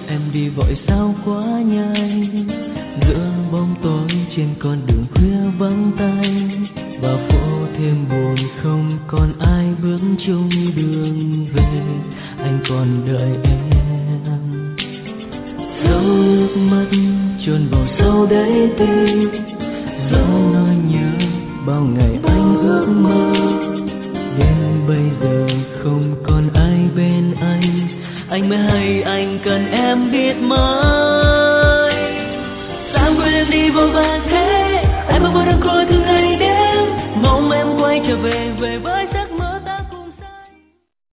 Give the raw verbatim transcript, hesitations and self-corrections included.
em đi vội sao quá nhanh, giữa bóng tối trên con đường khuya vắng tay, và phố thêm buồn không còn ai bước chung đường về. Anh còn đợi em, dấu nước mắt chôn vào sâu đáy tim, dấu nỗi nhớ bao ngày anh ước mơ. Đến bây giờ không còn ai bên anh, anh mới hay anh cần em biết mấy. Sao quên em đi vội vàng thế, anh bước vào đường clôi từng ngày đêm, mong em quay trở về về với